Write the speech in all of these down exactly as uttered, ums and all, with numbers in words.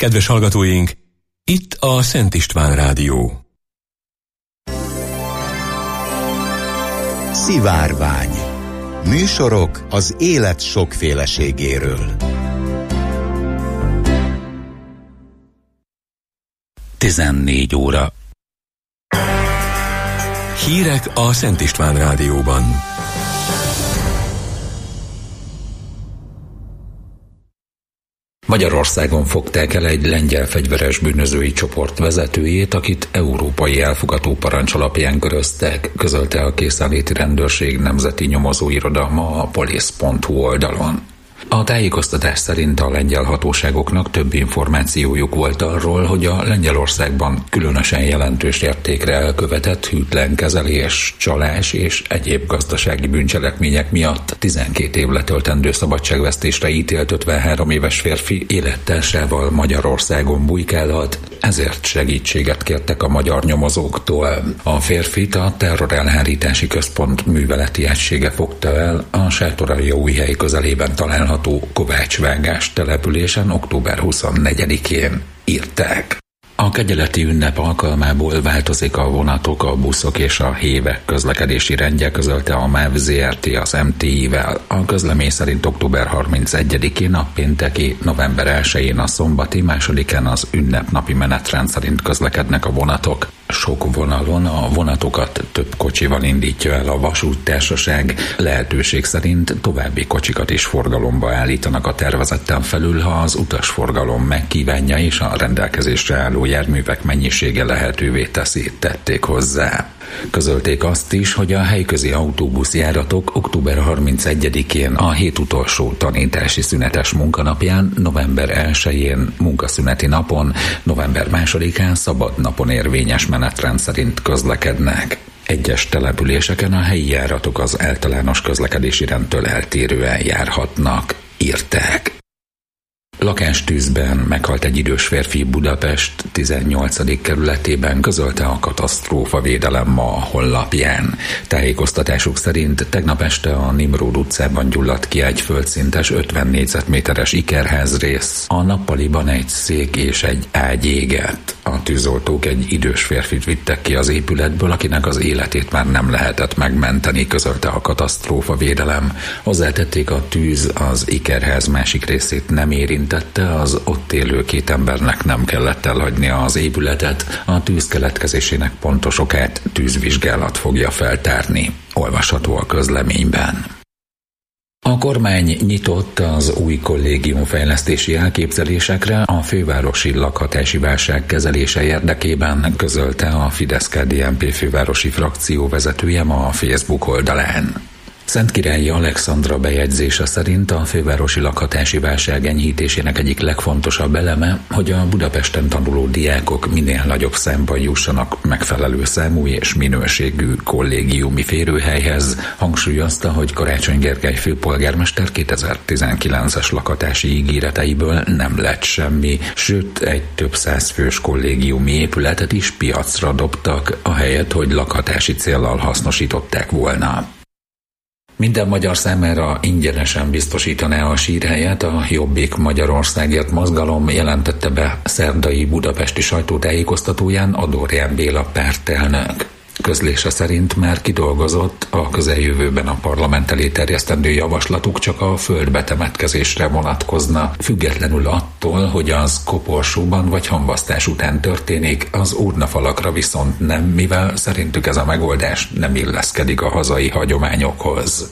Kedves hallgatóink, itt a Szent István Rádió. Szivárvány. Műsorok az élet sokféleségéről. tizennégy óra. Hírek a Szent István Rádióban. Magyarországon fogták el egy lengyel fegyveres bűnözői csoport vezetőjét, akit európai elfogató parancs alapján köröztek, közölte a készenléti rendőrség nemzeti nyomozóirodalma a police pont hu oldalon. A tájékoztatás szerint a lengyel hatóságoknak több információjuk volt arról, hogy a Lengyelországban különösen jelentős értékre elkövetett hűtlen kezelés, csalás és egyéb gazdasági bűncselekmények miatt tizenkét év letöltendő szabadságvesztésre ítélt ötvenhárom éves férfi élettársával Magyarországon bujkálhat, ezért segítséget kértek a magyar nyomozóktól. A férfit a terrorelhárítási központ műveleti egysége fogta el a Sátoraljaújhely közelében található Kovácsvágás településen október huszonnegyedikén, írták. A kegyeleti ünnep alkalmából változik a vonatok, a buszok és a hévek közlekedési rendje, közölte a MÁV zé er té az em té i-vel. A közlemény szerint október harmincegyedikén a pénteki, november elsején a szombati, másodikán az ünnepnapi menetrend szerint közlekednek a vonatok. Sok vonalon a vonatokat több kocsival indítja el a vasúttársaság, lehetőség szerint további kocsikat is forgalomba állítanak a tervezetten felül, ha az utasforgalom megkívánja és a rendelkezésre álló járművek mennyisége lehetővé teszi, tették hozzá. Közölték azt is, hogy a helyközi autóbuszjáratok október harmincegyedikén a hét utolsó tanítási szünetes munkanapján, november elsején munkaszüneti napon, november másodikán szabad napon érvényes menetrend szerint közlekednek. Egyes településeken a helyi járatok az általános közlekedési rendtől eltérően járhatnak, írták. Lakástűzben meghalt egy idős férfi Budapest tizennyolcadik kerületében, közölte a katasztrófavédelem ma a honlapján. Tájékoztatásuk szerint tegnap este a Nimród utcában gyulladt ki egy földszintes ötven négyzetméteres ikerházrész. A nappaliban egy szék és egy ágy égett. A tűzoltók egy idős férfit vittek ki az épületből, akinek az életét már nem lehetett megmenteni, közölte a katasztrófavédelem. Hozzátették, a tűz az ikerház másik részét nem érintette, az ott élő két embernek nem kellett elhagynia az épületet, a tűz keletkezésének pontos okát tűzvizsgálat fogja feltárni. Olvasható a közleményben. A kormány nyitott az új kollégiumfejlesztési elképzelésekre a fővárosi lakhatási válság kezelése érdekében, közölte a Fidesz-ká dé en pé fővárosi frakció vezetője ma a Facebook oldalán. Szentkirályi Alexandra bejegyzése szerint a fővárosi lakhatási válság enyhítésének egyik legfontosabb eleme, hogy a Budapesten tanuló diákok minél nagyobb számban jussanak megfelelő számú és minőségű kollégiumi férőhelyhez. Hangsúlyozta, hogy Karácsony Gergely főpolgármester kétezer-tizenkilences lakhatási ígéreteiből nem lett semmi, sőt egy több száz fős kollégiumi épületet is piacra dobtak, ahelyett, hogy lakhatási céllal hasznosították volna. Minden magyar számára ingyenesen biztosítaná a sírhelyet a Jobbik Magyarországért mozgalom, jelentette be szerdai budapesti sajtótájékoztatóján Adorján Béla pártelnök. Közlése szerint már kidolgozott, a közeljövőben a parlament elé terjesztendő javaslatuk csak a földbetemetkezésre vonatkozna, függetlenül attól, hogy az koporsóban vagy hamvasztás után történik, az urnafalakra viszont nem, mivel szerintük ez a megoldás nem illeszkedik a hazai hagyományokhoz.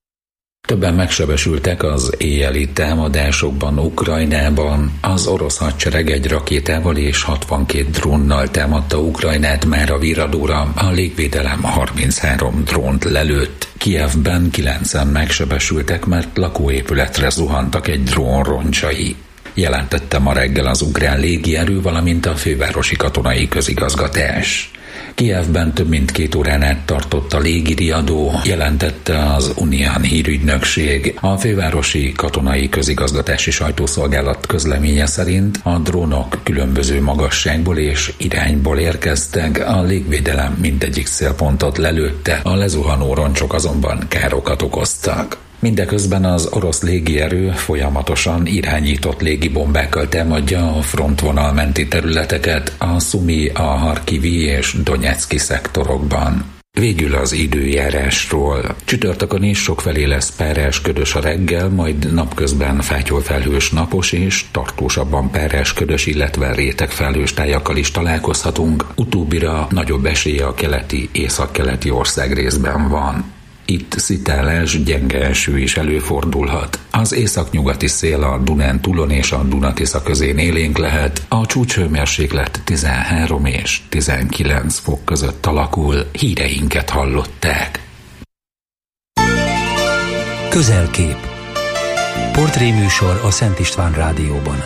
Többen megsebesültek az éjjeli támadásokban Ukrajnában. Az orosz hadsereg egy rakétával és hatvankét drónnal támadta Ukrajnát már a viradóra, a légvédelem harminchárom drónt lelőtt. Kijevben kilencen megsebesültek, mert lakóépületre zuhantak egy drón roncsai. Jelentette ma reggel az ukrán légierő, valamint a fővárosi katonai közigazgatás. Kijevben több mint két órán át tartott a légiriadó, jelentette az Unián hírügynökség. A fővárosi katonai közigazgatási sajtószolgálat közleménye szerint a drónok különböző magasságból és irányból érkeztek, a légvédelem mindegyik célpontot lelőtte, a lezuhanó roncsok azonban károkat okoztak. Mindeközben az orosz légierő folyamatosan irányított légibombákkal támadja a frontvonal menti területeket a Szumi, a Harkivi és Donetszki szektorokban. Végül az időjárásról. Csütörtökön is sokfelé lesz párás, ködös a reggel, majd napközben fátyolfelhős, napos és tartósabban párás, ködös, illetve rétegfelhős tájakkal is találkozhatunk. Utóbbira nagyobb esélye a keleti, északkeleti országrészben van. Itt szitálás, gyenge eső is előfordulhat. Az északnyugati szél a Dunántúlon és a Dunatisza közén élénk lehet. A csúcshőmérséklet tizenhárom és tizenkilenc fok között alakul. Híreinket hallották. Közelkép. Portréműsor a Szent István Rádióban.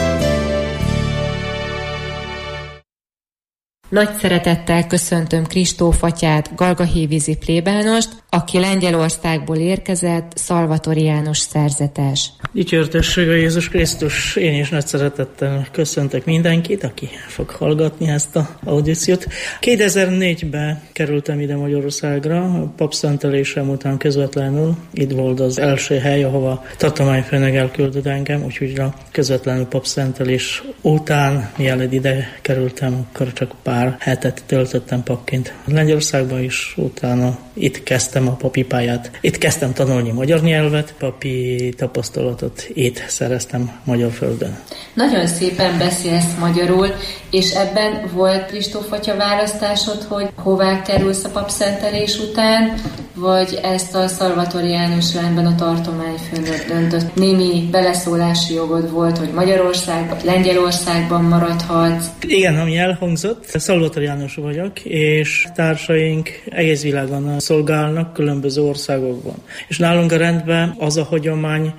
Nagy szeretettel köszöntöm Kristóf atyát, Galgahévízi plébánost, aki Lengyelországból érkezett, szalvatoriánus szerzetes. Dicsértessége Jézus Krisztus, én is nagy szeretettel köszöntök mindenkit, aki fog hallgatni ezt a audíciót. kétezer-négyben kerültem ide Magyarországra, a papszentelésem után közvetlenül. Itt volt az első hely, ahova tartományfőnök elküldött engem, úgyhogy a közvetlenül papszentelés után, mielőtt ide kerültem, akkor csak pár hetet töltöttem papként Lengyelországban is, utána itt kezdtem a papi pályát. Itt kezdtem tanulni magyar nyelvet, papi tapasztalatot itt szereztem magyar földön. Nagyon szépen beszélsz magyarul, és ebben volt Kristóf atya választásod, hogy hová kerülsz a papszentelés után, vagy ezt a szalvatoriánus rendben a tartományfőnök döntött? Némi beleszólási jogod volt, hogy Magyarországban, Lengyelországban maradhatsz? Igen, ami elhangzott, szalvatoriánus vagyok, és társaink egész világon szolgálnak különböző országokban. És nálunk a rendben az a hagyomány,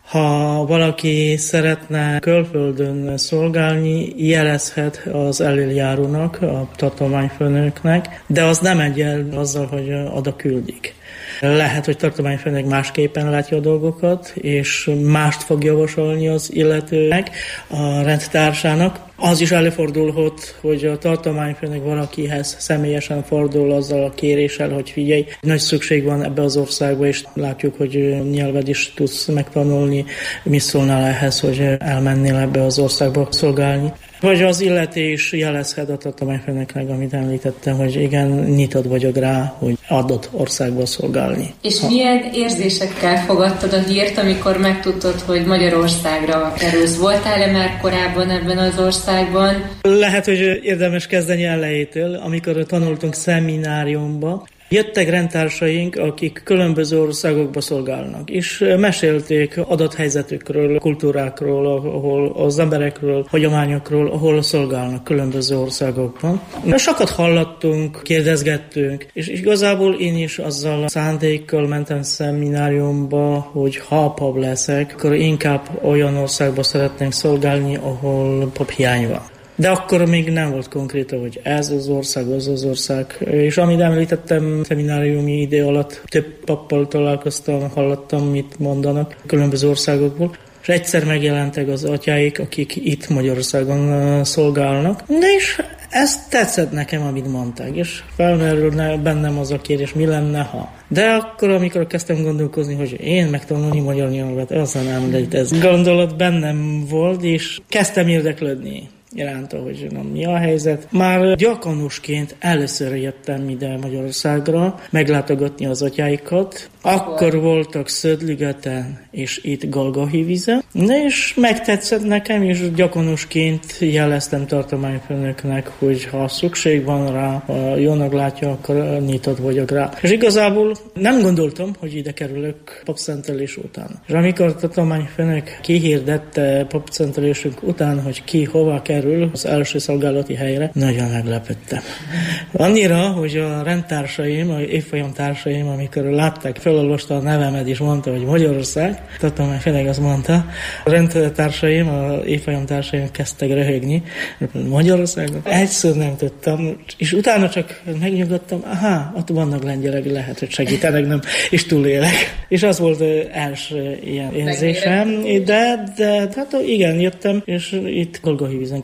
ha valaki szeretne külföldön szolgálni, jelezhet az elöljárónak, a tartományfőnöknek, de az nem egyel azzal, hogy oda küldik. Lehet, hogy tartományfőnök másképpen látja a dolgokat, és mást fog javasolni az illetőnek, a rendtársának. Az is előfordulhat, hogy a tartományfőnök valakihez személyesen fordul azzal a kéréssel, hogy figyelj, nagy szükség van ebbe az országba, és látjuk, hogy nyelved is tudsz megtanulni, mi szólnál ehhez, hogy elmennél ebbe az országba szolgálni. Vagy az illető is jelezhet a tartományfőnöknek, amit említettem, hogy igen, nyitott vagyok rá, hogy adott országba szolgálni. És ha. milyen érzésekkel fogadtad a hírt, amikor megtudtad, hogy Magyarországra kerülsz? Voltál-e már korábban ebben az országban? Lehet, hogy érdemes kezdeni elejétől, amikor tanultunk szemináriumba. Jöttek rendtársaink, akik különböző országokba szolgálnak, és mesélték adathelyzetükről, kultúrákról, ahol az emberekről, hagyományokról, ahol szolgálnak különböző országokban. Sokat hallottunk, kérdezgettünk, és igazából én is azzal a szándékkal mentem szemináriumba, hogy ha pap leszek, akkor inkább olyan országba szeretnénk szolgálni, ahol paphiány van. De akkor még nem volt konkrét, hogy ez az ország, az az ország. És amit említettem, szemináriumi idő alatt több pappal találkoztam, hallottam, mit mondanak különböző országokból. És egyszer megjelentek az atyáik, akik itt Magyarországon szolgálnak. De és ez tetszett nekem, amit mondták, és felmerülne bennem az a kérdés, mi lenne, ha. De akkor, amikor kezdtem gondolkozni, hogy én megtanulni magyar nyelvet, aztán nem lehet, ez gondolat bennem volt, és kezdtem érdeklődni iránta, hogy na, mi a helyzet. Már gyakornusként először jöttem ide Magyarországra meglátogatni az atyáikat. Akkor voltak Szödligeten és itt Galgahévízen, és megtetszett nekem, és gyakornusként jeleztem tartományfőnöknek, hogy ha szükség van rá, ha jónak látja, akkor nyitott vagyok rá. És igazából nem gondoltam, hogy ide kerülök papszentelés után. És amikor a tartományfőnök kihirdette papszentelésünk után, hogy ki hova kerül az első szolgálati helyre, nagyon meglepődtem. Annyira, hogy a rendtársaim, a évfolyam társaim, amikor látták, felolvasta a nevemet és mondta, hogy Magyarország, tartományfőnök azt mondta, a rendtársaim, a évfolyam társaim kezdtek röhögni, Magyarország, egyszer nem tudtam, és utána csak megnyugodtam, aha, ott vannak lengyelek, lehet, hogy segítenek, nem, és túlélek. És az volt az első ilyen érzésem, de, de hát igen, jöttem, és itt Galgahévízen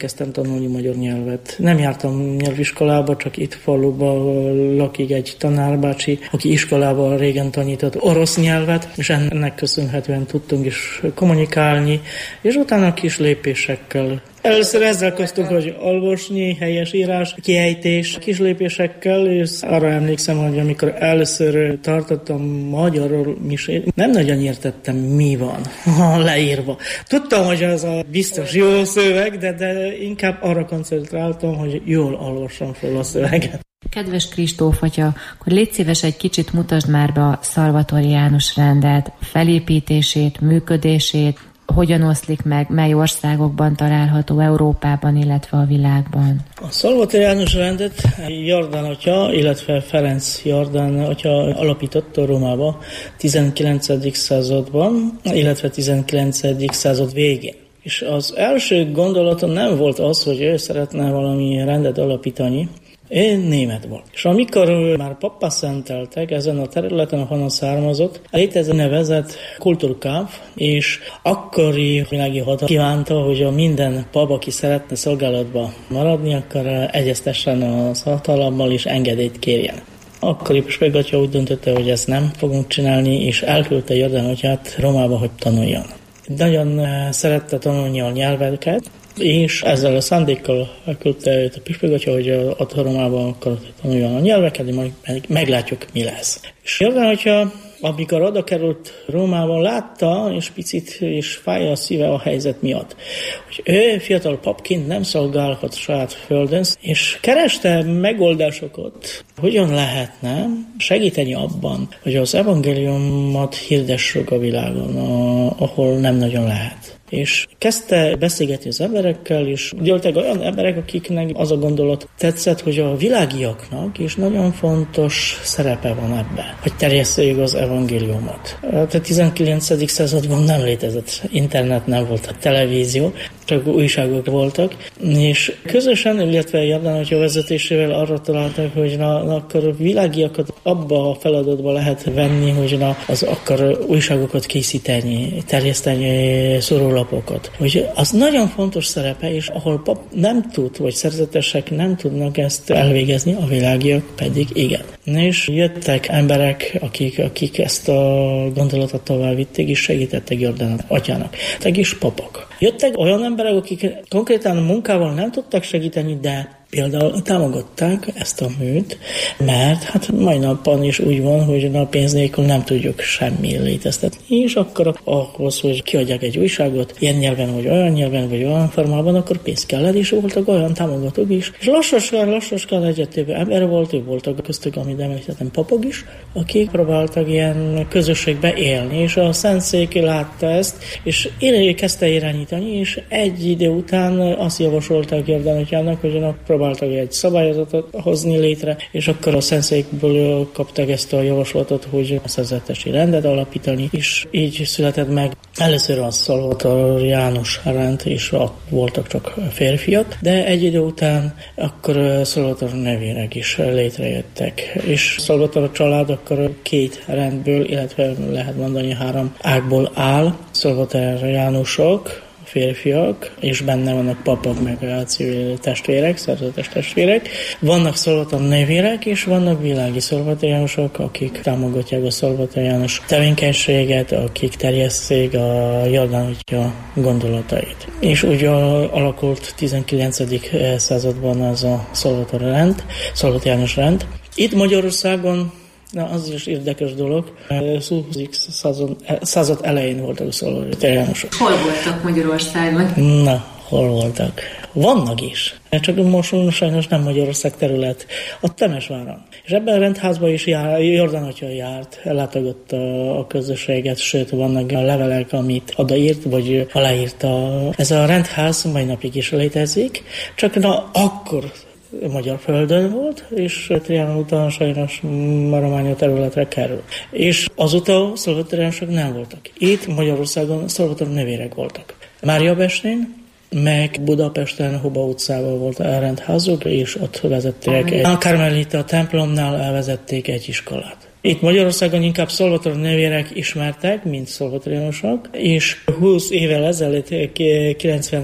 elkezdtem tanulni magyar nyelvet. Nem jártam nyelviskolába, csak itt faluban lakik egy tanárbácsi, aki iskolában régen tanított orosz nyelvet, és ennek köszönhetően tudtunk is kommunikálni, és utána kis lépésekkel. Először ezzel kezdtünk, hogy olvasni, helyes írás, kiejtés, kis lépésekkel, és arra emlékszem, hogy amikor először tartottam magyarul misét, nem nagyon értettem, mi van leírva. Tudtam, hogy ez a biztos jó szöveg, de, de inkább arra koncentráltam, hogy jól olvassam fel a szöveget. Kedves Kristóf atya, akkor légy szíves, egy kicsit mutasd már be a szalvatoriánus rendet, felépítését, működését, hogyan oszlik meg, mely országokban található Európában, illetve a világban? A szalvatoriánus rendet Jordán atya, illetve Ferenc Jordán atya alapította Rómába tizenkilencedik században, illetve tizenkilencedik század végén. És az első gondolata nem volt az, hogy ő szeretne valami rendet alapítani, én német volt. És amikor már pappá szenteltek ezen a területen, ahonnan származott, létező nevezett kultúrkáv, és akkori világi hatalom kívánta, hogy a minden pap, aki szeretne szolgálatba maradni, akkor egyeztessen az hatalommal és engedélyt kérjen. Akkori püspök atya úgy döntötte, hogy ezt nem fogunk csinálni, és elküldte Jordán atyát Rómába, hogy tanuljon. Nagyon szerette tanulni a nyelveket, és ezzel a szándékkal küldte őt a püspök atya, hogy ott Rómában akar tanuljon a nyelveket, majd meglátjuk, mi lesz. És Jordán atya, amikor oda került Rómában, látta, és picit is fáj a szíve a helyzet miatt, hogy ő fiatal papként nem szolgálhat saját földön, és kereste megoldásokat, hogyan lehetne segíteni abban, hogy az evangéliumot hirdessük a világon, ahol nem nagyon lehet. És kezdte beszélgetni az emberekkel, és gyűltek olyan emberek, akiknek az a gondolat tetszett, hogy a világiaknak is nagyon fontos szerepe van ebben, hogy terjesszék az evangéliumot. A tizenkilencedik században nem létezett internet, nem volt a televízió, csak újságok voltak, és közösen, illetve Jordán atya vezetésével arra találtak, hogy na, na, akkor világiakat abba a feladatba lehet venni, hogy na, az akar újságokat készíteni, terjeszteni szórólapokat. Hogy az nagyon fontos szerepe, és ahol pap nem tud, vagy szerzetesek nem tudnak ezt elvégezni, a világiak pedig igen. És jöttek emberek, akik, akik ezt a gondolatot tovább vitték, és segítettek Jordán atyának. Tehát is papok. Jöttek olyan emberek, akik konkrétan munkával nem tudtak segíteni, de például támogatták ezt a műt, mert hát mai napon is úgy van, hogy a pénz nélkül nem tudjuk semmi léteztetni, és akkor ahhoz, hogy kiadják egy újságot, ilyen nyelven, vagy olyan nyelven, vagy olyan formában, akkor pénz kellett, és voltak olyan támogatók is. És lassan, lassan egyre több ember volt, ő voltak köztük, amit említettem, papok is, akik próbáltak ilyen közösségbe élni, és a Szentszék látta ezt, és én kezdte irányítani, és egy idő után azt javasolták Jordán atyának, hogy próbáltak egy szabályozatot hozni létre, és akkor a Szentszékből kapták ezt a javaslatot, hogy a szerzetesi rendet alapítani, és így született meg először a szalvatoriánus rend, és ott voltak csak férfiak, de egy idő után akkor Szalvator nevérek is létrejöttek, és Szalvator család akkor két rendből, illetve lehet mondani három ágból áll, szalvatoriánusok, férfiak, és benne vannak papok, meg a civil testvérek, szerzetes testvérek. Vannak szalvator nevérek, és vannak világi szalvatoriánusok, akik támogatják a szalvatoriánus tevékenységet, akik terjesszék a Jordán atya gondolatait. És úgy alakult tizenkilencedik században ez a szalvator rend, szalvatoriánus rend. Itt Magyarországon na, az is érdekes dolog. huszadik század elején voltak a szalvatoriánusok. Hol voltak Magyarországon? Na, hol voltak? Vannak is. Csak most sajnos nem Magyarország terület. A Temesváron. És ebben a rendházban is jár, Jordán atya járt, ellátogatta a közösséget, sőt vannak a levelek, amit odaírt, vagy aláírta. Ez a rendház mai napig is létezik, csak na akkor magyar földön volt, és Trianon után sajnos Marománia területre kerül. És azóta szalvatoriánusok nem voltak. Itt Magyarországon szalvator nevérek voltak. Máriabestén, meg Budapesten, Huba utcában volt a rendházuk, és ott vezették egy, a Karmelita templomnál elvezették egy iskolát. Itt Magyarországon inkább szalvator nevérek ismertek, mint szalvatoriánusok, és húsz évvel ezelőtt, kilencven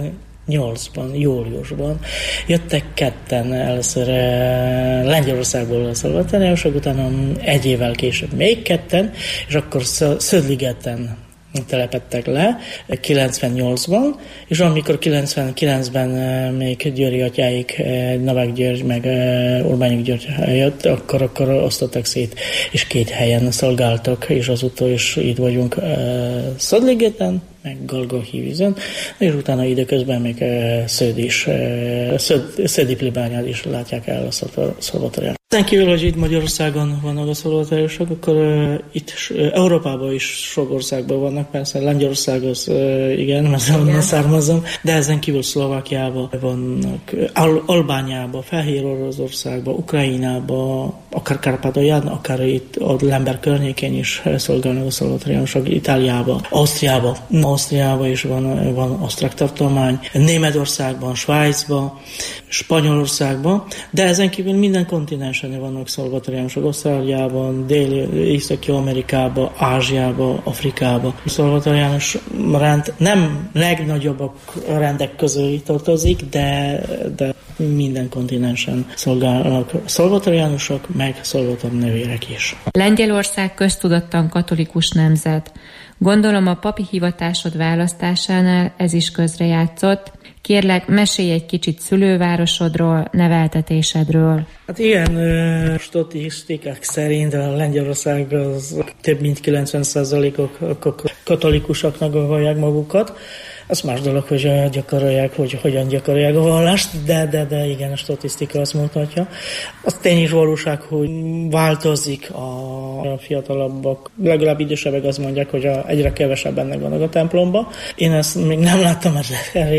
kilencvennyolcban, júliusban jöttek ketten először Lengyelországból a szolvatóriánusok, utána egy évvel később még ketten, és akkor Szödligeten telepettek le kilencvennyolcban, és amikor kilencvenkilencben még Győri atyáik, Novák György meg Urbányi György jött, akkor, akkor osztottak szét, és két helyen szolgáltak, és azóta is itt vagyunk Szödligeten, meg Galgóhívizen, és utána időközben még Szöd is, Szöd, Szödi plébániát is látják el a szolvatórián. Ezen kívül, hogy itt Magyarországon vannak a szolvatóriánusok, akkor uh, itt uh, Európában is sok országban vannak, persze Lengyelország az uh, igen, mert onnan származom, de ezen kívül Szlovákiában vannak, Al- Albániában, Fehér Oroszországban, Ukrajnában, akár Kárpátalján, akár itt a Lember környékén is szolgálnak a szolvatóriánusok, Itáliában, Ausztriában, Ausztriában is van, van osztrák tartomány, Németországban, Svájcban, Spanyolországban, de ezen kívül minden kontinensen vannak szolvatóriánusok, Ausztráliában, Déli, Északi Amerikában, Ázsiában, Afrikában. A szolvatóriánus rend nem legnagyobbak rendek közül tartozik, de, de minden kontinensen szolgálnak szolvatóriánusok, meg szolvatóriánusok is. Lengyelország köztudottan katolikus nemzet. Gondolom a papi hivatásod választásánál ez is közrejátszott. Kérlek, mesélj egy kicsit szülővárosodról, neveltetésedről. Hát igen, statisztikák szerint a Lengyelország az több mint kilencven százalékok katolikusoknak vallják magukat. Az más dolog, hogy gyakorolják, hogy hogyan gyakorolják a vallást, de, de, de igen, a statisztika azt mutatja. Az tény is valóság, hogy változik a fiatalabbak, legalább idősebbek azt mondják, hogy egyre kevesebb ennek vannak a templomban. Én ezt még nem láttam, mert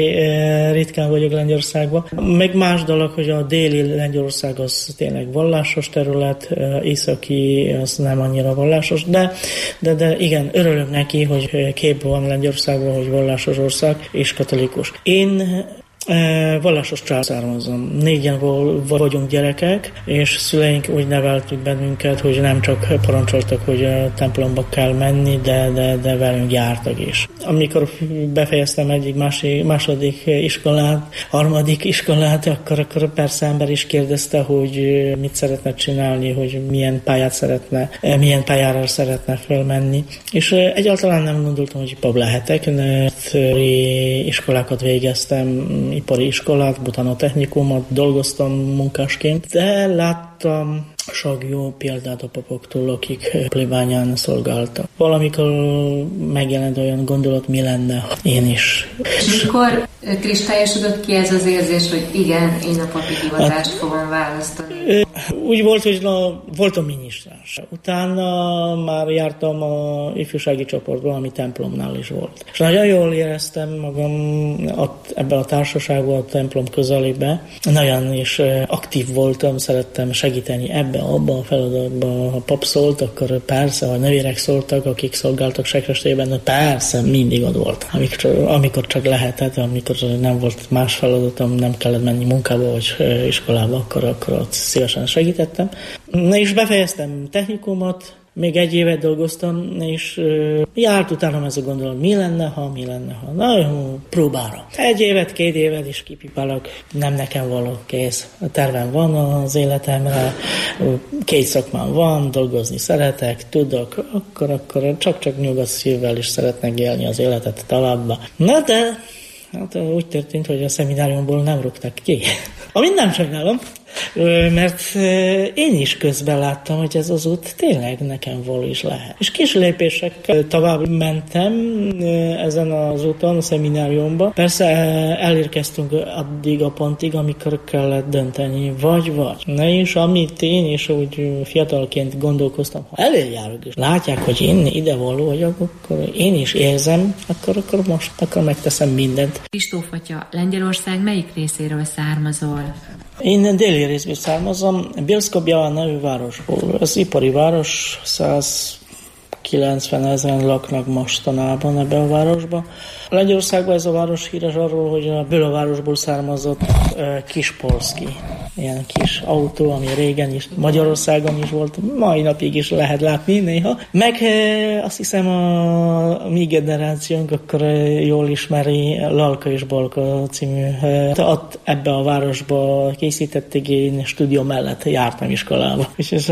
ritkán vagyok Lengyelországban. Meg más dolog, hogy a déli Lengyelország az tényleg vallásos terület, északi az nem annyira vallásos, de, de, de igen, örülök neki, hogy kép van Lengyelországban, hogy vallásos ország és katolikus. Én e, vallásos család származom. Négyen vagyunk gyerekek, és szüleink úgy neveltük bennünket, hogy nem csak parancsoltak, hogy a templomba kell menni, de, de, de velünk jártak is. Amikor befejeztem egyik másik, második iskolát, harmadik iskolát, akkor, akkor persze ember is kérdezte, hogy mit szeretne csinálni, hogy milyen pályát szeretne, milyen pályára szeretne felmenni. És egyáltalán nem gondoltam, hogy pap lehetek. Iskolákat végeztem, ipari iskolát, utána technikumot, dolgoztam munkásként, de láttam sok jó példát a papoktól, akik plébánián szolgáltak. Valamikor megjelent olyan gondolat, mi lenne, ha én is. És mikor kristályosodott ki ez az érzés, hogy igen, én a papi hivatást hát, fogom választani? Úgy volt, hogy na, voltam minisztrás. Utána már jártam a ifjúsági csoportban, ami templomnál is volt. És nagyon jól éreztem magam ebben a társaságban, a templom közelében. Nagyon is aktív voltam, szerettem segíteni ebben, abban a feladatban. Ha pap szólt, akkor persze, ha nővérek szóltak, akik szolgáltak sekrestében, persze, mindig ott volt. Amikor, amikor csak lehetett, amikor nem volt más feladatom, nem kellett menni munkába vagy iskolába, akkor, akkor ott szívesen segítettem. Na és befejeztem technikumot, még egy évet dolgoztam, és uh, járt utána ez a gondolat, mi lenne, ha, mi lenne, ha. Na jó, próbára. Egy évet, két évet is kipipálok, nem nekem való, kész. A tervem van az életemre, két szakmám van, dolgozni szeretek, tudok, akkor, akkor csak-csak nyugodt szívvel is szeretnek élni az életet továbbba. Na de hát úgy történt, hogy a szemináriumból nem rúgtak ki. Amit nem sajnálom, mert én is közben láttam, hogy ez az út tényleg nekem való is lehet. És kis lépésekkel tovább mentem ezen az úton, a szemináriumban. Persze elérkeztünk addig a pontig, amikor kellett dönteni, vagy vagy. Na és amit én is úgy fiatalként gondolkoztam, ha eljárok és látják, hogy én ide való vagyok, akkor én is érzem, akkor, akkor most akkor megteszem mindent. Kristóf atya, Lengyelország melyik részéről származol? Én déli részből származom, Bielsko-Biała nevű városból. Az ipari város, száz kilencven ezeren laknak mostanában ebbe a városba. Lengyelországban ez a város híres arról, hogy ebből a városból származott uh, Kispolszki, ilyen kis autó, ami régen is Magyarországon is volt, mai napig is lehet látni néha. Meg uh, azt hiszem a, a mi generációnk akkor uh, jól ismeri Lalka és Balka című. Uh, ott ebbe a városba készítették, én stúdió mellett jártam iskolába. És, és,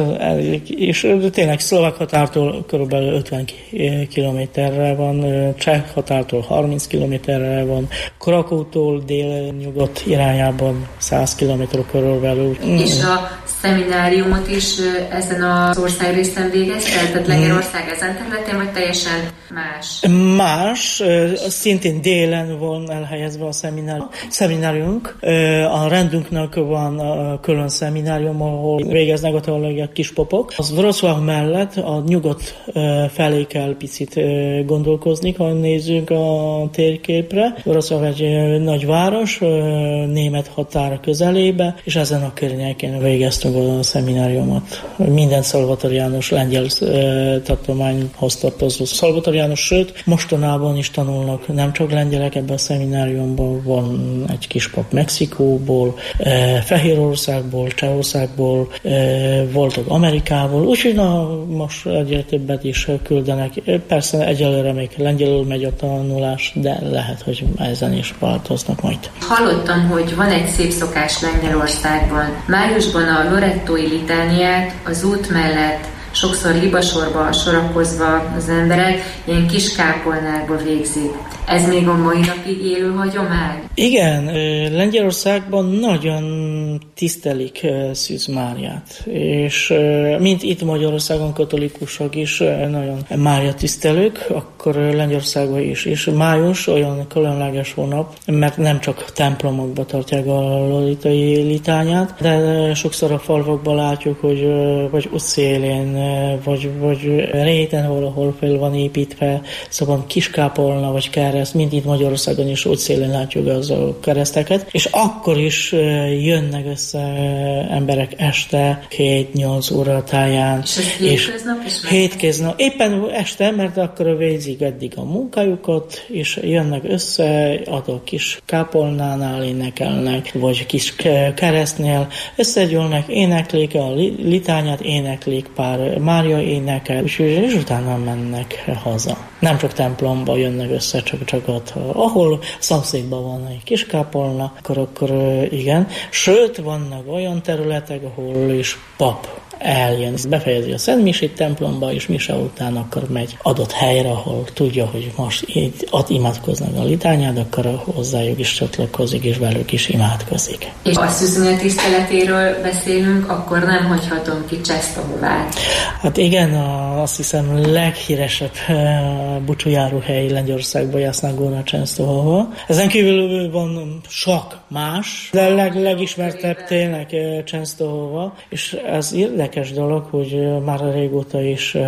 és tényleg szlovák határtól körülbelül ötven kilométerre van, cseh határtól harminc kilométerre van, Krakótól dél-nyugat irányában száz kilométer körülbelül. És a szemináriumot is ezen az országrészen végezte? Tehát Lengyelország ezen területén, vagy teljesen más? Más, szintén délen van elhelyezve a szeminárium. szemináriumunk. A rendünknek van külön szeminárium, ahol végeznek a teológiák kispapok. Az Wrocław mellett a nyugat felé kell picit gondolkozni, ha nézzünk a térképre. Wrocław egy nagy város, német határ közelébe, és ezen a környéken végeztünk a szemináriumot. Minden szalvatoriánus lengyel tartományhoz tartozó szalvatoriánus, sőt, mostanában is tanulnak nem csak lengyelek ebben a szemináriumban, van egy kis pap Mexikóból, Fehérországból, Csehországból, voltak Amerikából, úgyhogy na, most egyre többet is küldenek. Persze egyelőre még lengyelül megy a tanulás, de lehet, hogy ezen is változnak majd. Hallottam, hogy van egy szép szokás Lengyelországban. Májusban a lorettói litániát az út mellett sokszor libasorba sorakozva az emberek ilyen kis kápolnákba végzik. Ez még a mai napig élő hagyomány? Igen, Lengyelországban nagyon tisztelik Szűz Máriát, és mint itt Magyarországon katolikusok is nagyon Mária tisztelők, akkor Lengyelországban is. És május olyan különleges hónap, mert nem csak templomokba tartják a lolitai litányát, de sokszor a falvakban látjuk, hogy vagy utcélén, vagy, vagy réten valahol fel van építve, szóval kiskápolna, vagy kereszt, mint itt Magyarországon is úgy szélén látjuk az a kereszteket, és akkor is jönnek össze emberek este hét-nyolc óra táján. És ez hétköznap is? Hétköznap. Éppen este, mert akkor végzik eddig a munkájukat, és jönnek össze, a kis kápolnánál énekelnek, vagy kis keresztnél, összegyűlnek, éneklik a litányát, éneklik pár Mária énekel, és utána mennek haza. Nem csak templomba jönnek össze, csak, csak ott, ahol szomszédban van egy kis kápolna, akkor, akkor igen. Sőt, vannak olyan területek, ahol is pap eljön, befejezi a szentmisét templomba, és mise után akkor megy adott helyre, ahol tudja, hogy most itt, ott imádkoznak a litányát, akkor hozzájuk is csatlakozik, és velük is imádkozik. És a szűzanyag tiszteletéről beszélünk, akkor nem hagyhatom ki Czestohovát. Hát igen, a, azt hiszem leghíresebb búcsújáróhely Lengyelországban Jasna Góra Czestohova. Ezen kívül van sok más, de leg, legismertebb tényleg Czestohova, és ez érdekes dolog, hogy már régóta is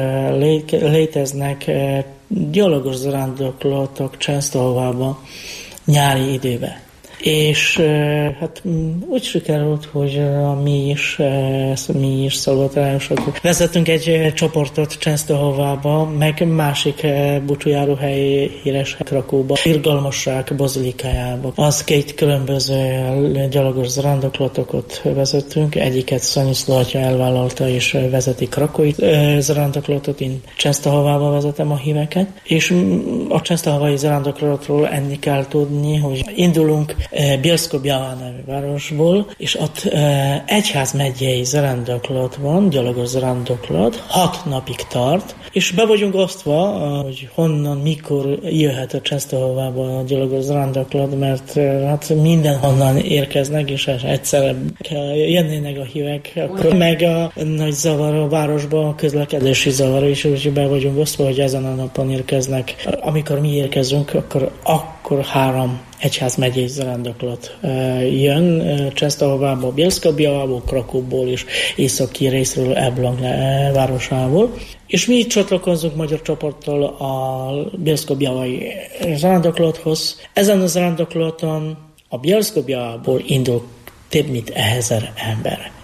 léteznek gyalogos zarándoklatok Czestohovába nyári időben. És hát úgy sikerült, hogy mi is, mi is szolgatályosok vezetünk egy csoportot Czestohovába, meg másik búcsújáróhely híres Krakóba, Irgalmasság bazilikájába. Az két különböző gyalogos zarándoklatokat vezetünk, egyiket Szanyiszló atya elvállalta és vezeti krakói zarándoklatot, én Czestohovába vezetem a híveket, és a czestohovai zarándoklatról enni kell tudni, hogy indulunk Bielsko-Biała nevű városból, és ott e, egyházmegyei zarándoklat van, gyalogos zarándoklat, hat napig tart, és be vagyunk osztva, hogy honnan, mikor jöhet a Czestohovába a gyalogos zarándoklat, mert e, hát mindenhonnan érkeznek, és egyszerre jönnének a hívek, akkor meg a nagy zavar a városban, a közlekedési zavar is, hogy be vagyunk osztva, hogy ezen a napon érkeznek. Amikor mi érkezünk, akkor, akkor három egyházmegyei zarándoklat jön Czestohovából, Bielsko-Białából, Krakóból és északi részről Elbląg városából. És mi itt csatlakozunk magyar csoporttal a Bielsko-Białai zarándoklathoz. Ezen a zarándoklaton a Bielsko-Białából indul több mint ezer ember.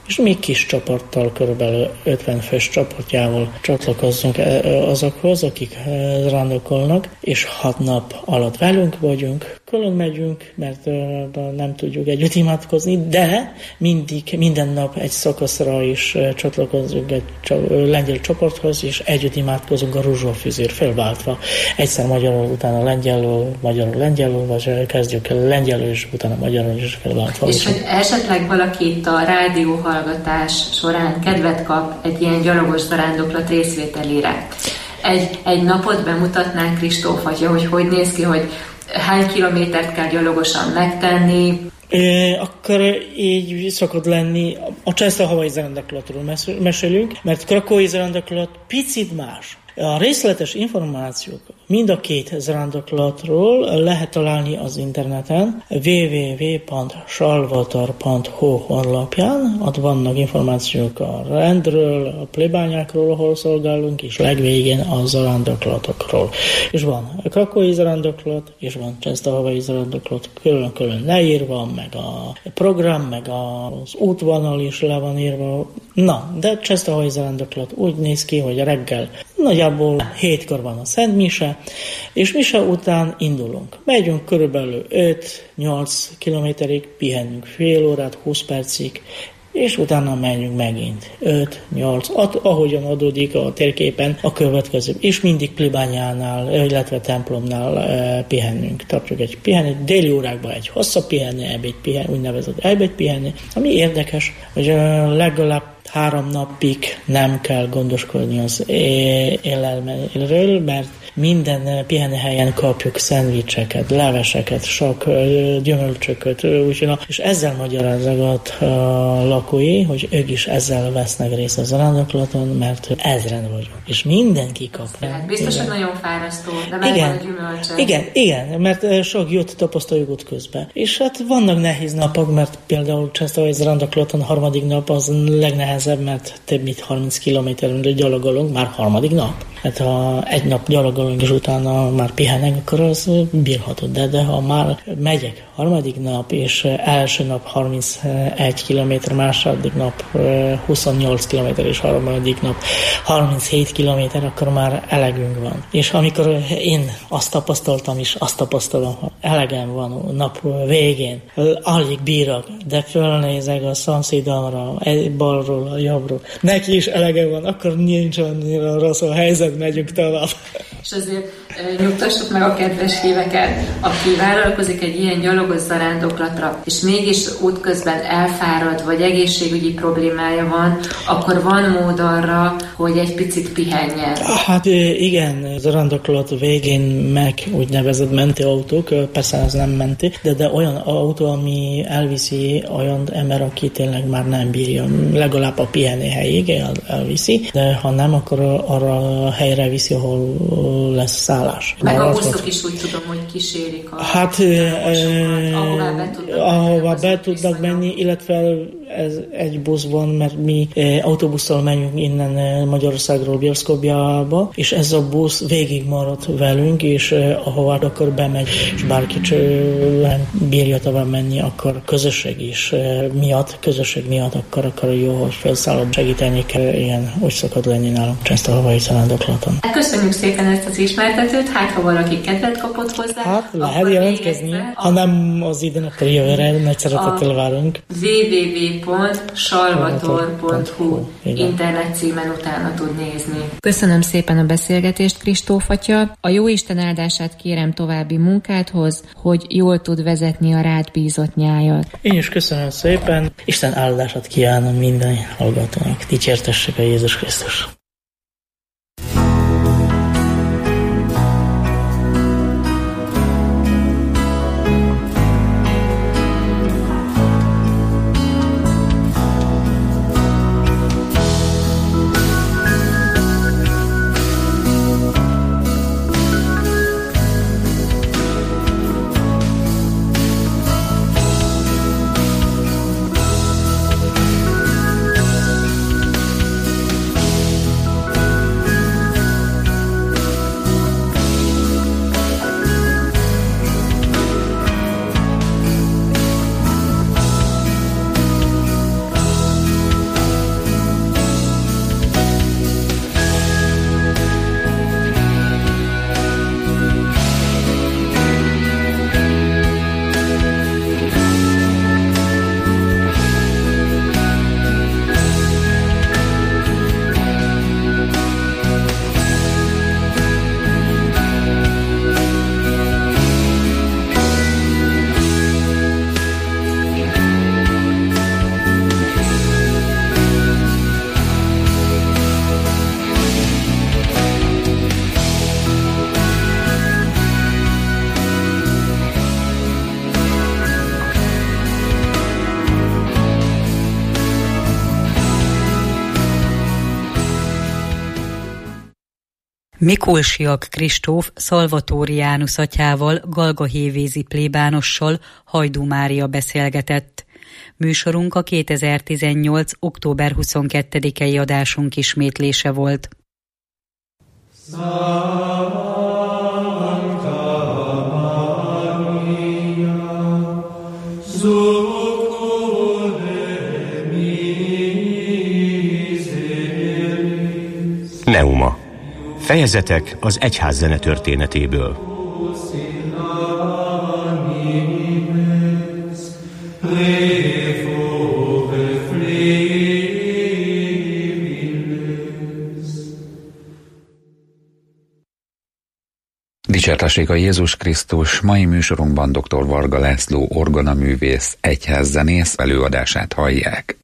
és még kis csoporttal, körülbelül ötven fős csoportjával csatlakozzunk azokhoz, akik zarándokolnak, és hat nap alatt velünk vagyunk, külön megyünk, mert nem tudjuk együtt imádkozni, de mindig, minden nap egy szakaszra is csatlakozunk egy lengyel csoporthoz, és együtt imádkozunk a rúzsófüzér felváltva. Egyszer magyarul, utána lengyelül, magyarul lengyelül, vagy kezdjük el lengyelül, és utána magyarul is felváltva. És hogy esetleg valaki itt a rádióhallgatás során kedvet kap egy ilyen gyalogos zarándoklat részvételére. Egy, egy napot bemutatnánk Kristóf atya, hogy hogy néz ki, hogy hány kilométert kell gyalogosan megtenni. É, akkor így szokott lenni, a Częstochowy zarándoklatról mesélünk, mert Krakói zarándoklat picit más. A részletes információk mind a két zarándoklatról lehet találni az interneten, double-u double-u double-u pont salvator pont hu honlapján. Ott vannak információk a rendről, a plébányákról, ahol szolgálunk, és legvégén a zarándoklatokról. És van a Krakói zarándoklat, és van Częstochowy zarándoklat, külön-külön leírva, meg a program, meg az útvonal is le van írva. Na, de Częstochowy zarándoklat úgy néz ki, hogy reggel nagyjából hétkor van a Szent Mise, és mise után indulunk. Megyünk körülbelül öt-nyolc kilométerig, pihenünk fél órát, húsz percig, és utána menjünk megint öt-nyolc, ahogyan adódik a térképen a következő. És mindig plébányánál, illetve templomnál e, pihennünk. Tartjuk egy pihenni, déli órákban egy hosszabb pihenni, ebéd pihenni, úgynevezett ebéd pihenni. Ami érdekes, hogy e, legalább három napig nem kell gondoskodni az élelmezésről, mert minden pihenőhelyen kapjuk szendvicseket, leveseket, sok gyümölcsöket, és ezzel magyarázzák a lakói, hogy ők is ezzel vesznek részt a zarándoklaton, mert ezren vagyunk, és mindenki kap. Hát biztos, hogy nagyon fárasztó, de meg igen, van a gyümölcsök. Igen, igen, mert sok jót tapasztaljuk ott közben. És hát vannak nehéz napok, mert például Częstochowy zarándoklaton harmadik nap az legnehezebb, mert több mint harminc kilométerről gyalogolunk, már harmadik nap. Hát ha egy nap gyalogolunk, és utána már pihenek, akkor az bírható. De, de ha már megyek harmadik nap, és első nap harmincegy kilométer, második nap huszonnyolc kilométer, és harmadik nap harminchét kilométer, akkor már elegünk van. És amikor én azt tapasztaltam, és azt tapasztalom, hogy elegem van a nap végén, alig bírok, de fölnézek a szomszédomra, balról, a jobbról, neki is elege van, akkor nincs annyira rossz a helyzet, megyünk tovább. És azért e, nyugtassuk meg a kedves híveket, aki vállalkozik egy ilyen gyalogos zarándoklatra, és mégis útközben elfárad, vagy egészségügyi problémája van, akkor van mód arra, hogy egy picit pihenjen. Hát igen, zarándoklat végén meg úgynevezett mentőautók, persze ez nem mentő, de, de olyan autó, ami elviszi olyan ember, aki tényleg már nem bírja, legalább a pihenőhelyig elviszi, de ha nem, akkor arra a helyre viszi, ahol lesz szállás. Meg a buszok is úgy tudom, hogy kísérik a... Hát, ahová be tudnak, ahová be tudnak menni, illetve ez egy busz van, mert mi autóbusszal menjünk innen Magyarországról Bielsko-Białába, és ez a busz végig maradt velünk, és ahová akkor bemegy, és bárki bírja tovább menni, akkor közösség is miatt, közösség miatt akkor, akkor jó, hogy felszállod, segíteni kell, ilyen úgy szokott lenni nálunk Częstochowy zarándoklaton. Köszönjük szépen ezt az ismertetőt, hát ha valaki kedvet kapott hozzá, hát lehet jelentkezni, ha nem az idén, akkor jövőre nagy szeretettel várunk. double-u double-u double-u pont salvator pont hu internet címen utána tud nézni. Köszönöm szépen a beszélgetést, Kristóf atya. A Jóisten áldását kérem további munkádhoz, hogy jól tud vezetni a rád bízott nyájat. Én is köszönöm szépen. Isten áldását kívánom minden hallgatónak. Dicsértessék a Jézus Krisztus. Mikulsiak Kristóf szalvatóriánus atyával, galgahévézi plébánossal Hajdú Mária beszélgetett. Műsorunk a kétezer-tizennyolc. október huszonkettedikei adásunk ismétlése volt. Neuma. Fejezetek az egyház zene történetéből. Dicsértessék a Jézus Krisztus! Mai műsorunkban dr. Varga László orgonaművész, egyházzenész előadását hallják.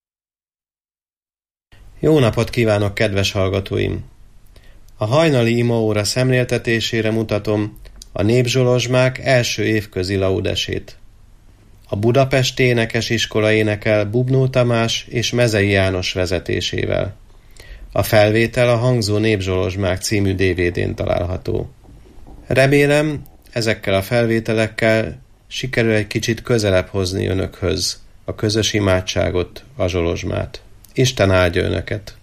Jó napot kívánok, kedves hallgatóim! A hajnali imaóra szemléltetésére mutatom a népzsolozsmák első évközi laudesét. A Budapesti Énekesiskola énekel Bubnó Tamás és Mezei János vezetésével. A felvétel a Hangzó Népzsolozsmák című dé vé dén található. Remélem, ezekkel a felvételekkel sikerül egy kicsit közelebb hozni önökhöz a közös imádságot, a zsolozsmát. Isten áldja önöket!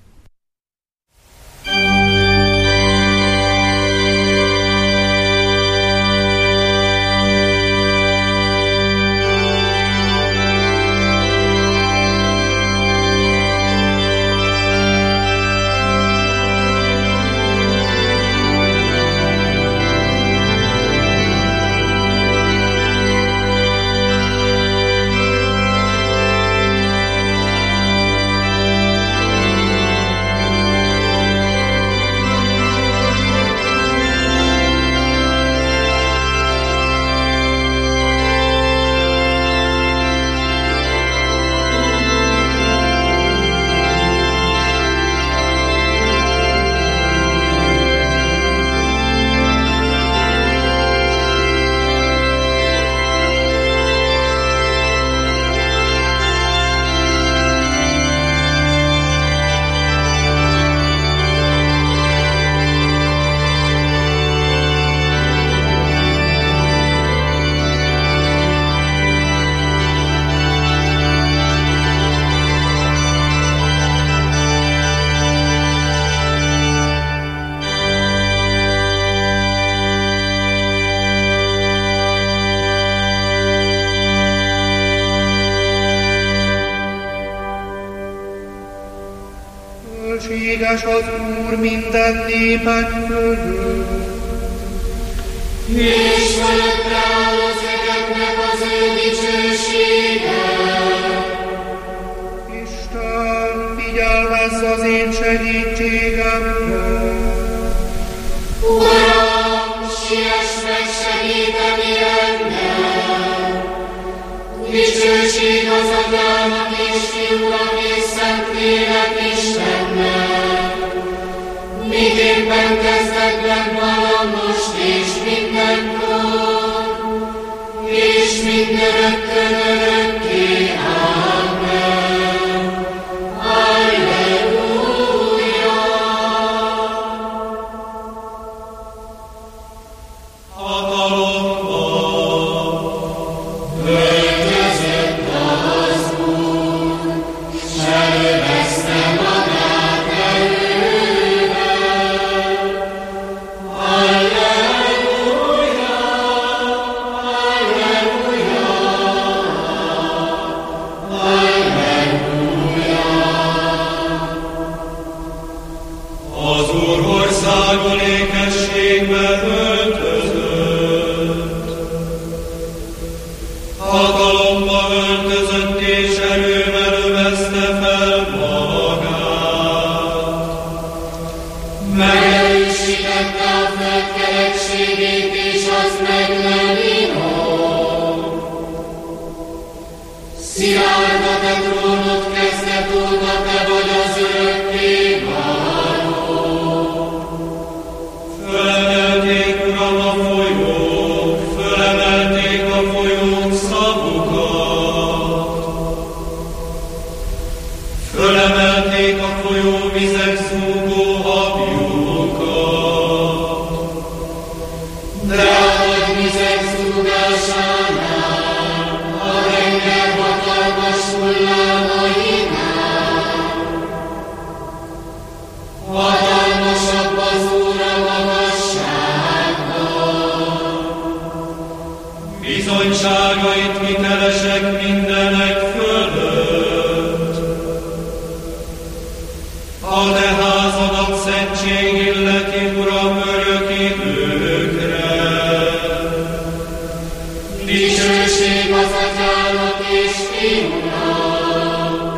Hölgséges az Úr minden népek fölött, és fölöttre áll az egeknek az ő dicsősége. Isten, figyelmezz az én segítségemre. Uram, siess meg segíteni engem. Dicsőség az Atyának és Fiúnak és Szentlélek Istennek, miképpen kezdetben van, most és mindenkor, és mindörökkön örökké. Amen. Alleluja! Hatalomban öltözött az Úr, s előveszte magát erővel. Alleluja! Alleluja! Alleluja! Az Úr országa ékességben öltözött, hatalomba öltözött és erővel övezte fel magát. Megerősítette a föld kerekségét, és az meg nem inol. Szilárd a te trónod, kezdet óta te vagy az örökké való. Fölemelték, Uram, a folyók, fölemelték a folyók szavukat. Fölemelték a folyóvizek zúgó habjukat. Hatalmasabb az Úr a magasságban. Bizonyságait hitelesek mindenek fölött. A te házadat szentség illeti, Uram, örök időkre. Dicsőség az Atyának és Fiúnak,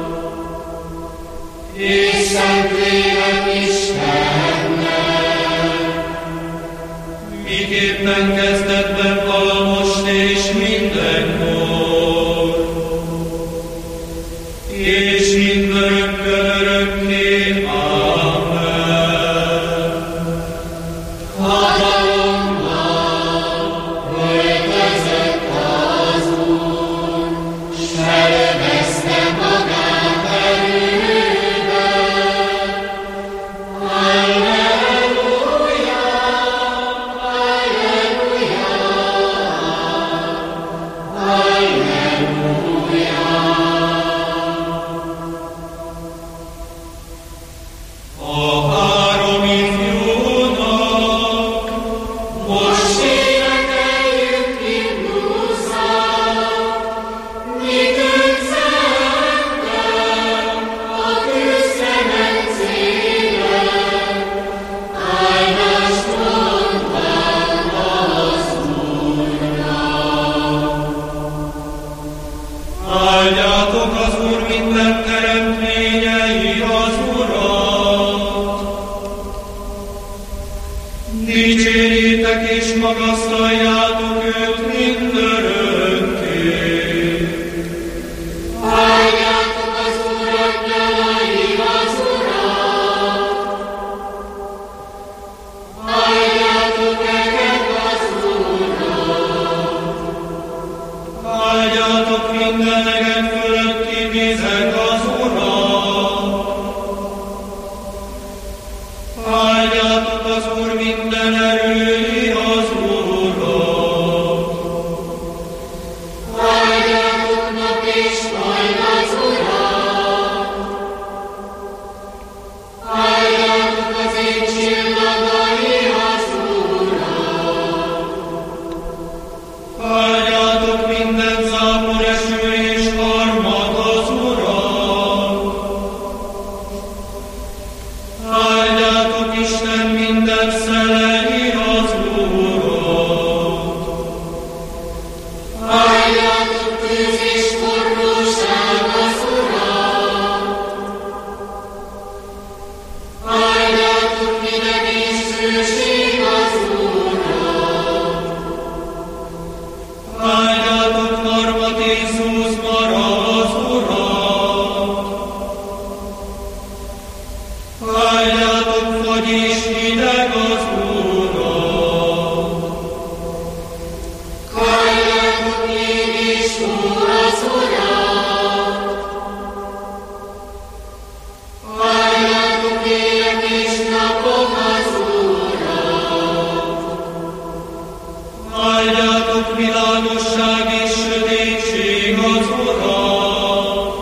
és Szentlélek Istennek. Miképpen kezdetben, vala most és mindenkor, és mindörökkön örökké. Amen. Hatalommal öltözött az Úr, s felövezte magát erővel. Halleluja, halleluja, halleluja. A három ifjúnak Most énekeljük himnuszát, mikünk szentek a tűzkemencében, áldást mondván az Úrnak. áldjátok az Úr minden teremtményei az Urat. Dicsérjétek és magasztaljátok őt mindörökké. Áldjátok az Úr angyalai az Urat, áldjátok őket az Úrnak. Áldjátok mindeneket fölötti vizek az Urat. Áldjátok az Úr minden erői az Urat. Áldjátok nap és hold az Urat, áldjátok az én csillagai az Urat. Áldjátok minden záporeső és harmad az Urat. Áldjátok Isten minden szelei az Urat. Áldjátok tűz és forróság az Urat, áldjátok hideg és hőség az Urat. Áldjátok harmat Jézus mara az Urat. Áldjátok fagy és hideg az Urat. Áldjátok jég és hó az Urat, áldjátok évek és napok az Urat. Áldjátok világosság és sötétség az Urat.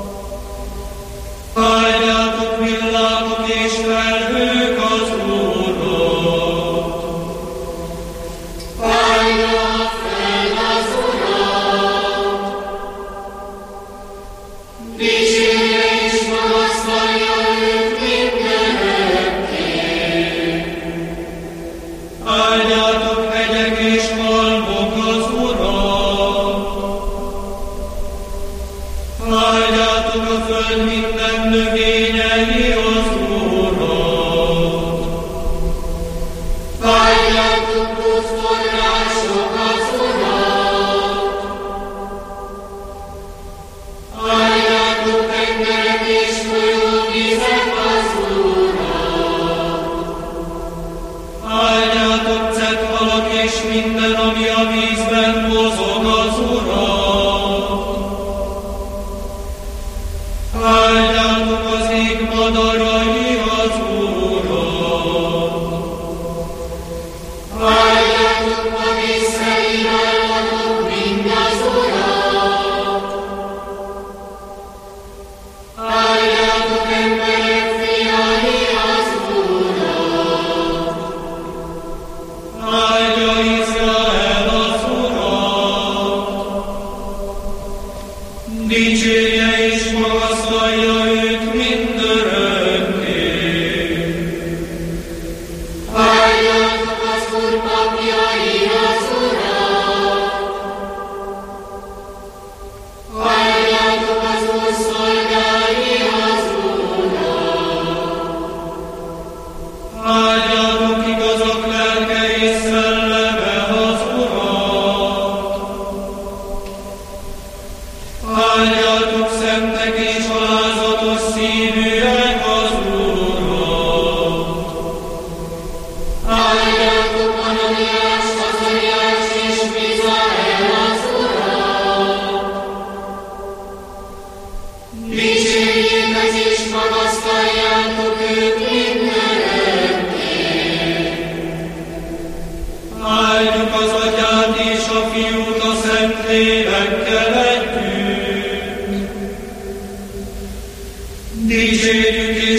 Áldjátok villámok és felhők az Urat.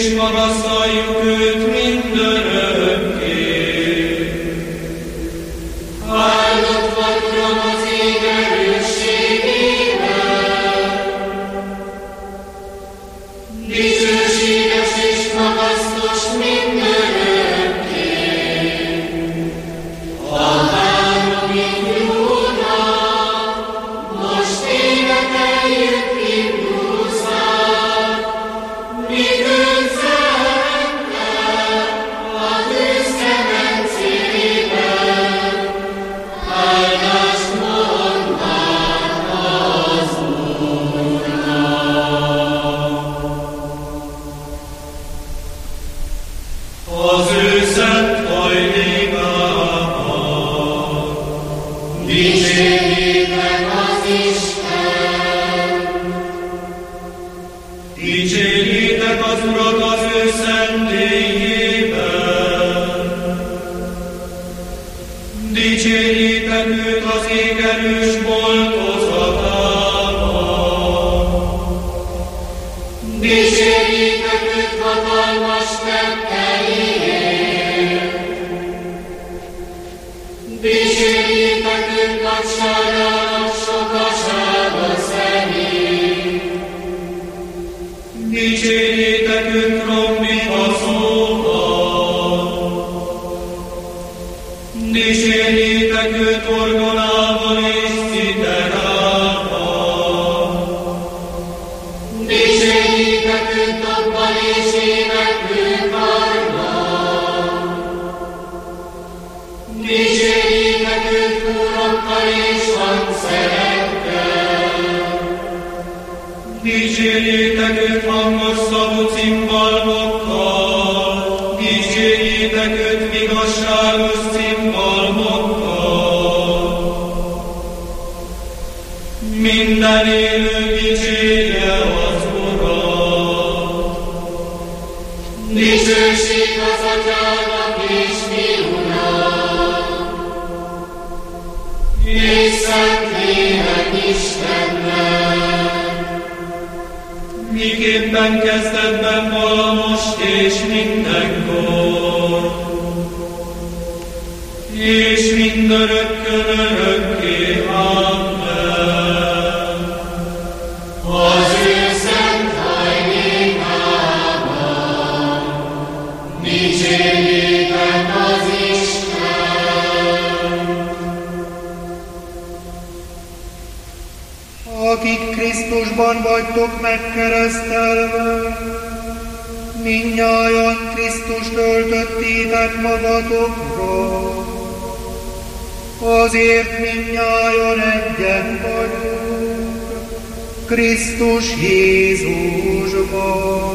és magasztaljuk őt mindörökké. Áldott vagy, Uram, az ég erősségével, dicsőséges és magasztos mindörökké. A háromik Úrnak most énekeljük himnuszát, míg őt szente a tűzkemencében, áldást mondván az Úrnak. Az ő szent hajlékában Dicsérjétek az Isten! dicsérjétek az Urat az ő szentélyében. Dicsérjétek őt az ég erős boltozatában. Dicsérjétek őt hatalmas tetteiért! Dicsérjétek őt nagyságának sokasága szerint! Dicsérjétek őt trombita szóval. Dicsérjétek őt orgonával és citerával. Dicsérjétek őt dobbal és éneklőkarral! Dicsérjétek őt kúrokkal és hangszerekkel! Dicsérjétek őt hangos szavú cimbalmokkal. Dicsérjétek őt igazságos cimbalmokkal. Minden élő dicsérje az Urat. Dicsőség az Atyának és Fiúnak, és Szentlélek Istennek, miképpen kezdetben vala most és mindenkor, és mindörökkön örökké. Amen. az ő szent hajlékában dicsérjétek az Isten! Akik Krisztusban vagytok megkeresztelve, mindnyájan Krisztust öltöttétek magatokra, azért mindnyájan egyen vagyunk Krisztus Jézusban.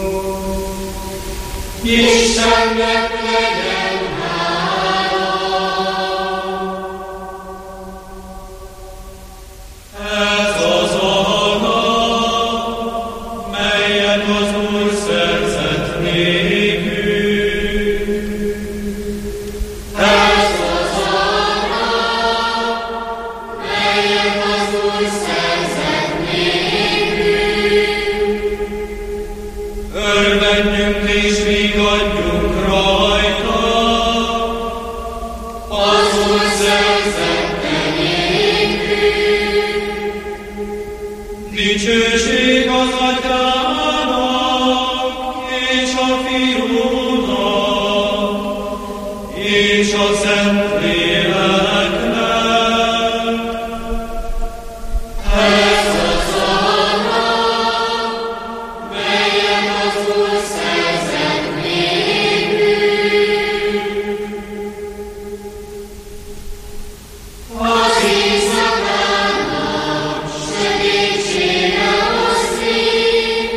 Istennek legyen hála! Ez az alma, melyet az Úr szerzett nékünk. Ez az alma, melyet az Úr szerzett nékünk. Örvendjünk és vigadjunk rajta. Az Úr szerzette nékünk. Dicsőség az Atyának és a Fiúnak és a Szentléleknek. Ez az alma, melyet az Úr szerzett nékünk. Az éjszakának sötétsége oszlik,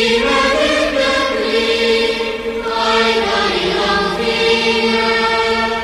íme ünnepli hajnali napfénye.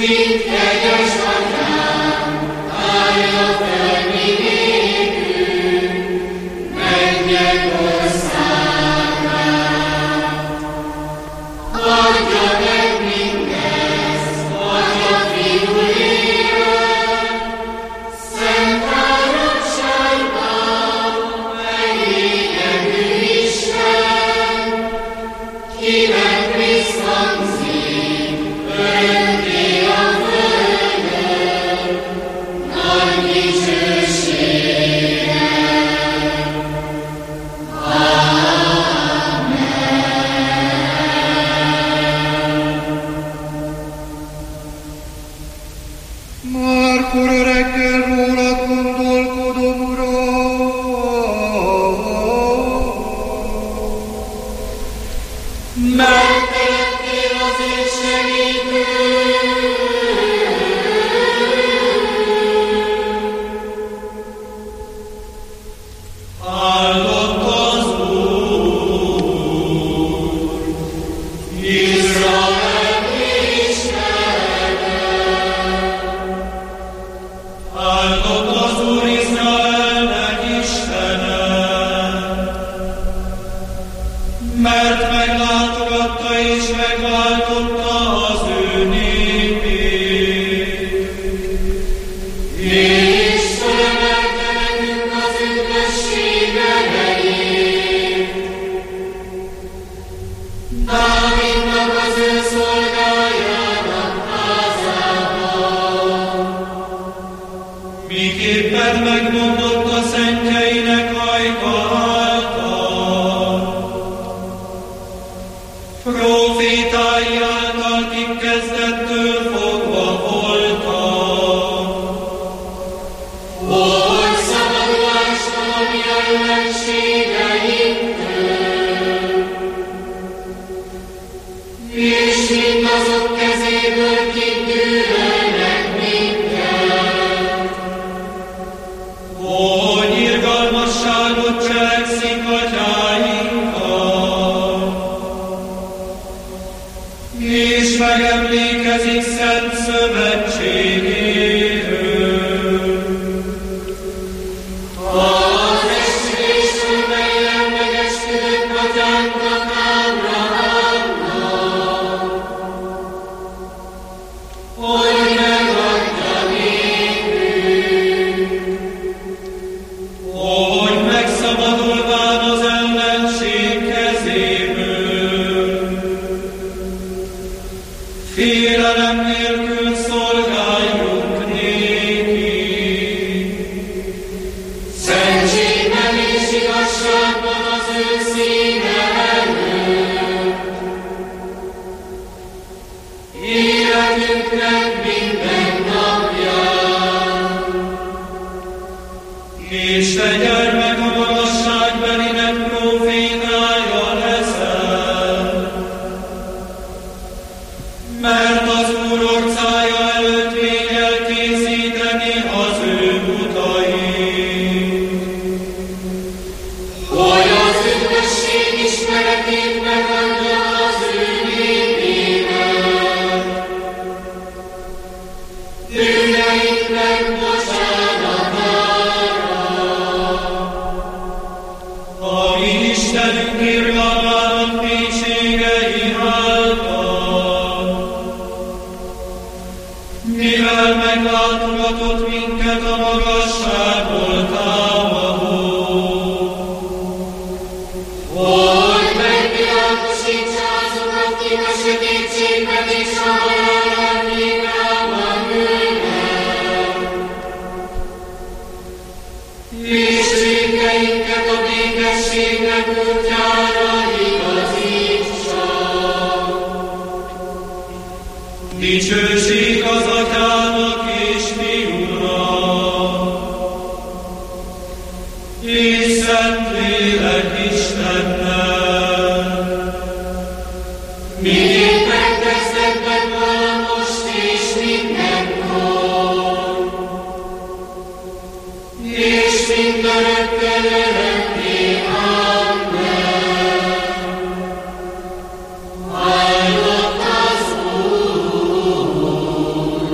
Hallott az Úr!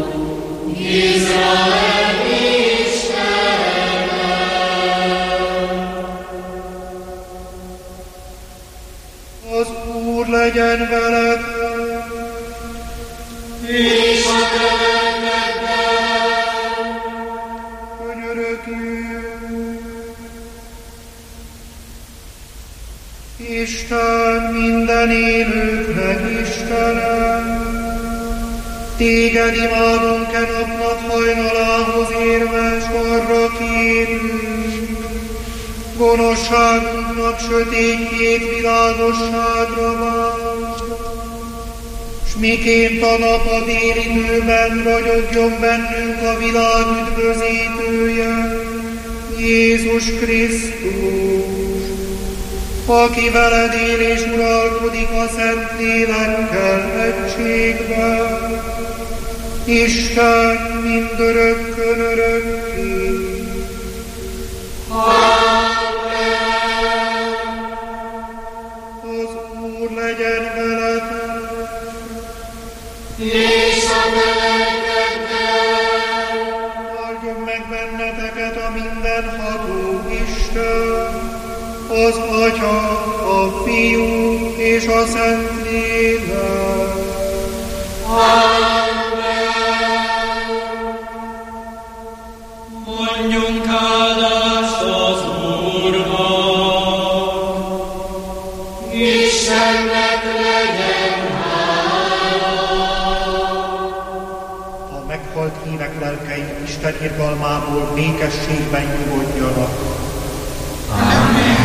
és a Isten minden élőknek Istenem, téged imádunk-e napnak hajnalához érve, s arra kérünk, gonoszságunknak sötétjét világosságra vált, s miként a nap a délidőben ragyogjon bennünk a világ üdvözítője, Jézus Krisztus, aki veled él és uralkodik a Szent Lélekkel egységben, Isten mindörökkön örökké. Az Úr legyen veletek, és a lelkedben. Áldjon meg benneteket a mindenható Isten, az Atya, a Fiú és a Szent Lélek. Amen. Mondjunk áldást az Úrnak. Istennek legyen hála. A meghalt hívek lelkei Isten irgalmából békességben nyugodjanak. Amen.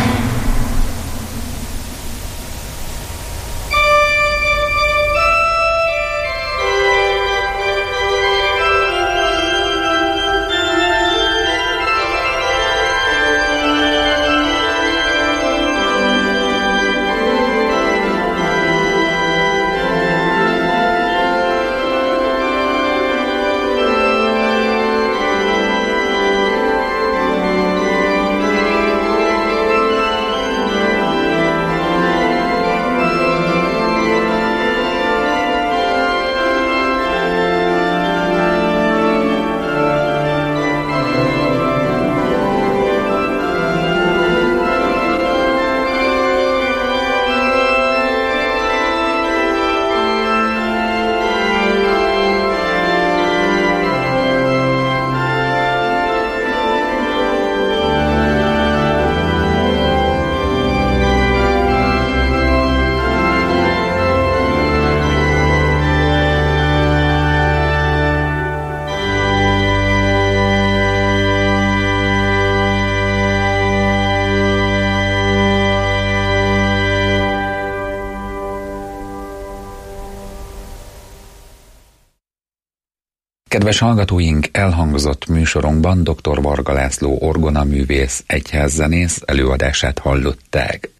Kedves hallgatóink, elhangzott műsorunkban dr. Varga László orgonaművész egyházzenész előadását hallották.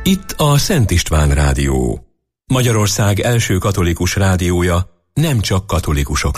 Itt a Szent István Rádió. Magyarország első katolikus rádiója, nem csak katolikusok